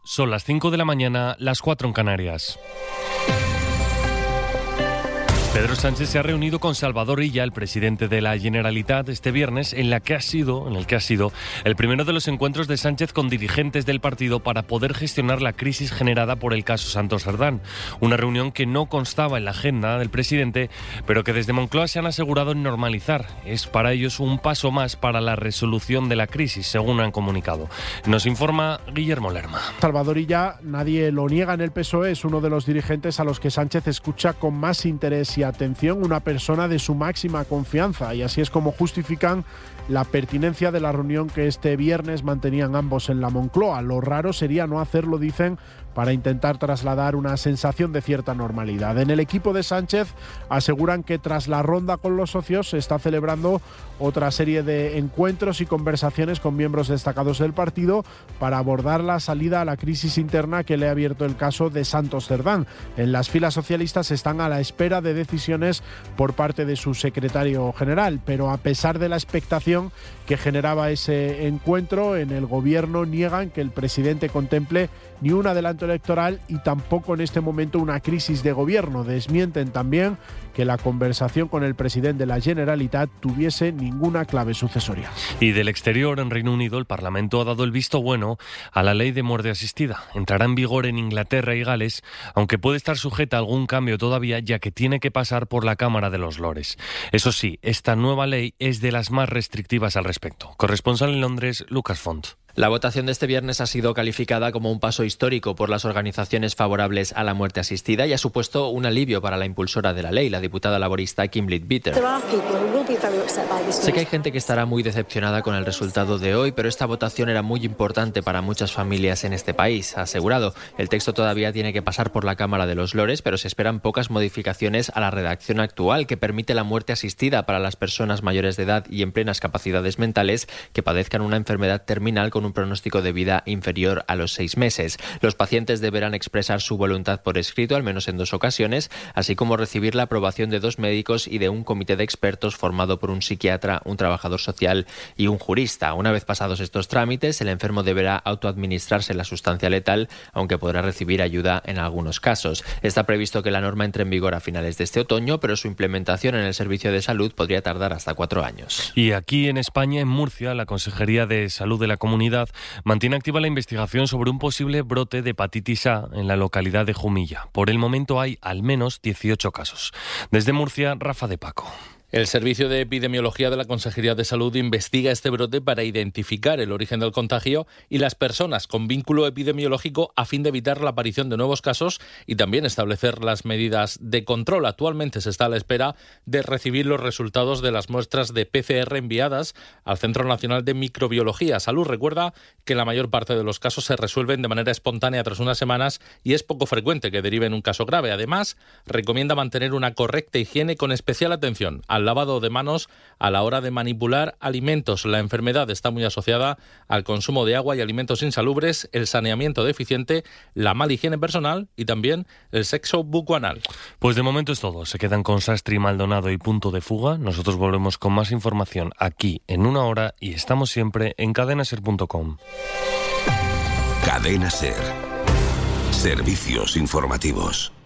Son las 5 de la mañana, las 4 en Canarias. Pedro Sánchez se ha reunido con Salvador Illa, el presidente de la Generalitat, este viernes, en el que ha sido el primero de los encuentros de Sánchez con dirigentes del partido para poder gestionar la crisis generada por el caso Santos Cerdán. Una reunión que no constaba en la agenda del presidente, pero que desde Moncloa se han asegurado en normalizar. Es para ellos un paso más para la resolución de la crisis, según han comunicado. Nos informa Guillermo Lerma. Salvador Illa, nadie lo niega en el PSOE, es uno de los dirigentes a los que Sánchez escucha con más interés y atención, una persona de su máxima confianza, y así es como justifican la pertinencia de la reunión que este viernes mantenían ambos en la Moncloa. Lo raro sería no hacerlo, dicen, para intentar trasladar una sensación de cierta normalidad. En el equipo de Sánchez aseguran que tras la ronda con los socios se está celebrando otra serie de encuentros y conversaciones con miembros destacados del partido para abordar la salida a la crisis interna que le ha abierto el caso de Santos Cerdán. En las filas socialistas están a la espera de decisiones por parte de su secretario general, pero a pesar de la expectación que generaba ese encuentro, en el gobierno niegan que el presidente contemple ni un adelanto electoral y tampoco en este momento una crisis de gobierno. Desmienten también que la conversación con el presidente de la Generalitat tuviese ninguna clave sucesoria. Y del exterior, en Reino Unido, el Parlamento ha dado el visto bueno a la ley de muerte asistida. Entrará en vigor en Inglaterra y Gales, aunque puede estar sujeta a algún cambio todavía, ya que tiene que pasar por la Cámara de los Lores. Eso sí, esta nueva ley es de las más restrictivas al respecto. Corresponsal en Londres, Lucas Font. La votación de este viernes ha sido calificada como un paso histórico por las organizaciones favorables a la muerte asistida y ha supuesto un alivio para la impulsora de la ley, la diputada laborista Kim Leadbitter. Sé que hay gente que estará muy decepcionada con el resultado de hoy, pero esta votación era muy importante para muchas familias en este país, ha asegurado. El texto todavía tiene que pasar por la Cámara de los Lores, pero se esperan pocas modificaciones a la redacción actual que permite la muerte asistida para las personas mayores de edad y en plenas capacidades mentales que padezcan una enfermedad terminal con un pronóstico de vida inferior a los 6 meses. Los pacientes deberán expresar su voluntad por escrito, al menos en 2 ocasiones, así como recibir la aprobación de 2 médicos y de un comité de expertos formado por un psiquiatra, un trabajador social y un jurista. Una vez pasados estos trámites, el enfermo deberá autoadministrarse la sustancia letal, aunque podrá recibir ayuda en algunos casos. Está previsto que la norma entre en vigor a finales de este otoño, pero su implementación en el servicio de salud podría tardar hasta 4 años. Y aquí en España, en Murcia, la Consejería de Salud de la Comunidad mantiene activa la investigación sobre un posible brote de hepatitis A en la localidad de Jumilla. Por el momento hay al menos 18 casos. Desde Murcia, Rafa de Paco. El Servicio de Epidemiología de la Consejería de Salud investiga este brote para identificar el origen del contagio y las personas con vínculo epidemiológico a fin de evitar la aparición de nuevos casos y también establecer las medidas de control. Actualmente se está a la espera de recibir los resultados de las muestras de PCR enviadas al Centro Nacional de Microbiología. Salud recuerda que la mayor parte de los casos se resuelven de manera espontánea tras unas semanas y es poco frecuente que derive en un caso grave. Además, recomienda mantener una correcta higiene con especial atención al lavado de manos a la hora de manipular alimentos. La enfermedad está muy asociada al consumo de agua y alimentos insalubres, el saneamiento deficiente, la mala higiene personal y también el sexo bucoanal. Pues de momento es todo. Se quedan con Sastri, Maldonado y Punto de Fuga. Nosotros volvemos con más información aquí en 1 hora y estamos siempre en cadenaser.com. Cadena Ser. Servicios informativos.